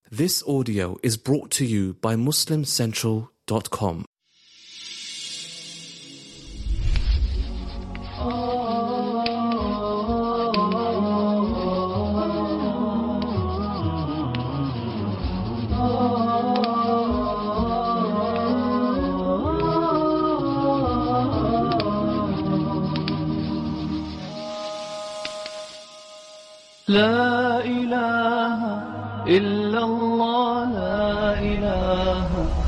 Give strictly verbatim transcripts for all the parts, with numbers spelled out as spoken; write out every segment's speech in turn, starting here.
This audio is brought to you by Muslim Central dot com. لا إله إلا الله لا إله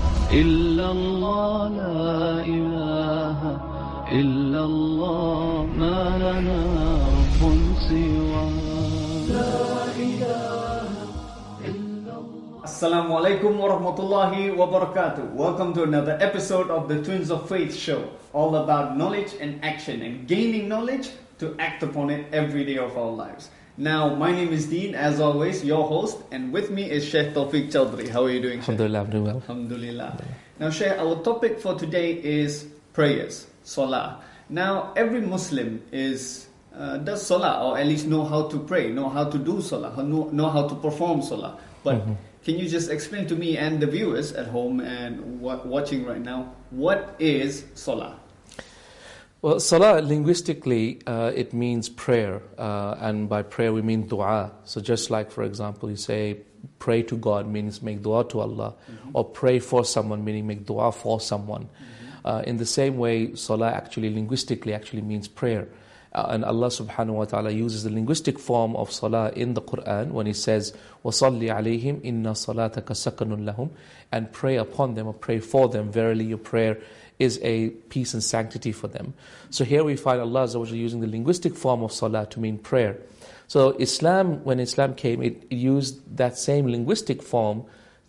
إلا الله لا إله إلا الله ما لنا رب سواه لا إله إلا الله. Assalamu alaikum wa rahmatullahi wa barakatuh. Welcome to another episode of the Twins of Faith show, all about knowledge and action and gaining knowledge to act upon it every day of our lives. Now, my name is Dean, as always, your host, and with me is Sheikh Tawfiq Chaudhry. How are you doing, Sheikh? Alhamdulillah, I'm doing well. Alhamdulillah. Now, Sheikh, our topic for today is prayers, salah. Now, every Muslim is uh, does salah, or at least know how to pray, know how to do salah, know, know how to perform salah. But mm-hmm. Can you just explain to me and the viewers at home and w- watching right now, what is salah? Well, salah, linguistically, uh, it means prayer. Uh, and by prayer, we mean dua. So just like, for example, you say, pray to God, means make dua to Allah. Mm-hmm. Or pray for someone, meaning make dua for someone. Mm-hmm. Uh, in the same way, salah actually, linguistically, actually means prayer. Uh, and Allah subhanahu wa ta'ala uses the linguistic form of salah in the Quran when He says, وَصَلِّ عَلَيْهِمْ إِنَّ صَلَاتَكَ سَكَنٌ لَهُمْ, and pray upon them or pray for them. Verily, your prayer is a peace and sanctity for them. So here we find Allah Azza wa Jalla using the linguistic form of salah to mean prayer. So Islam, when Islam came, it, it used that same linguistic form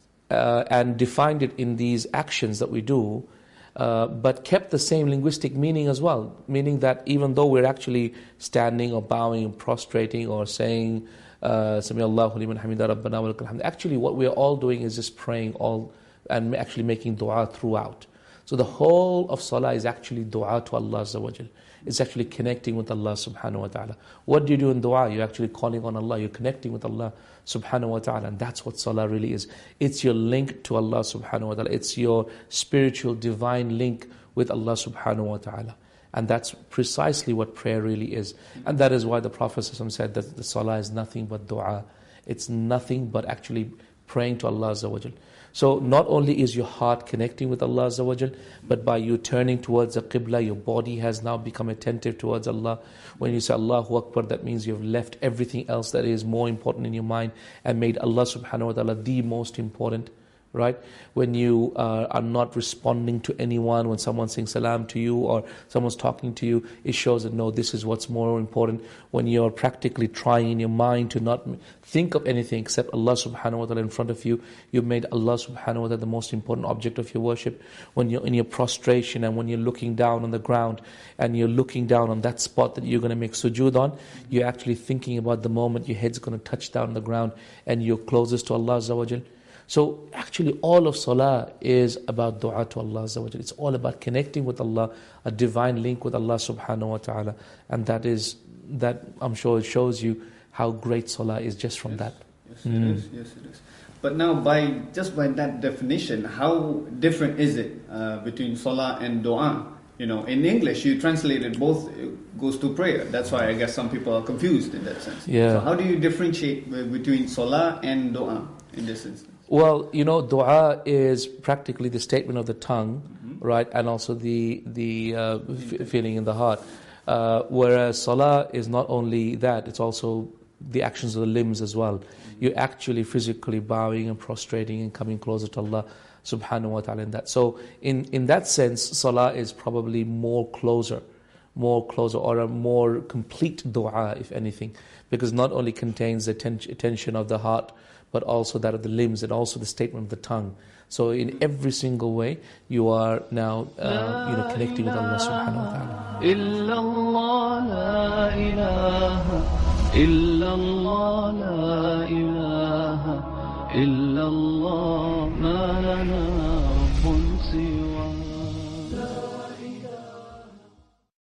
uh, and defined it in these actions that we do, uh, but kept the same linguistic meaning as well, meaning that even though we're actually standing or bowing and prostrating or saying uh, Sami Allahu liman hamida rabbana wa lakal hamd, actually what we're all doing is just praying all and actually making dua throughout. So the whole of salah is actually dua to Allah Azza wa Jal. It's actually connecting with Allah subhanahu wa ta'ala. What do you do in dua? You're actually calling on Allah. You're connecting with Allah subhanahu wa ta'ala. And that's what salah really is. It's your link to Allah subhanahu wa ta'ala. It's your spiritual, divine link with Allah subhanahu wa ta'ala. And that's precisely what prayer really is. And that is why the Prophet said that the salah is nothing but dua. It's nothing but actually praying to Allah Azza wa Jal. So not only is your heart connecting with Allah Azza wa Jal, but by you turning towards the Qibla, your body has now become attentive towards Allah. When you say Allahu Akbar, that means you've left everything else that is more important in your mind and made Allah subhanahu wa ta'ala the most important. Right? When you uh, are not responding to anyone, when someone's saying salam to you or someone's talking to you, it shows that no, this is what's more important. When you're practically trying in your mind to not think of anything except Allah subhanahu wa ta'ala in front of you, you've made Allah subhanahu wa ta'ala the most important object of your worship. When you're in your prostration and when you're looking down on the ground and you're looking down on that spot that you're going to make sujood on, you're actually thinking about the moment your head's going to touch down on the ground and you're closest to Allah Azza wa Jal. So actually all of salah is about dua to Allah Azza wa Jalla. It's all about connecting with Allah, a divine link with Allah subhanahu wa ta'ala. And that is, that I'm sure it shows you how great salah is just from yes. that. Yes, it mm. is. Yes, it is. But now by, just by that definition, how different is it uh, between salah and dua? You know, in English, you translated both goes to prayer. That's why I guess some people are confused in that sense. Yeah. So how do you differentiate between salah and dua in this instance? Well, you know, dua is practically the statement of the tongue, mm-hmm. right, and also the the uh, f- feeling in the heart. Uh, whereas salah is not only that; it's also the actions of the limbs as well. Mm-hmm. You're actually physically bowing and prostrating and coming closer to Allah subhanahu wa ta'ala in that. So, in in that sense, salah is probably more closer, more closer, or a more complete dua, if anything, because not only contains the atten- attention of the heart, but also that of the limbs and also the statement of the tongue. So in every single way, you are now uh, you know, connecting with Allah subhanahu wa ta'ala.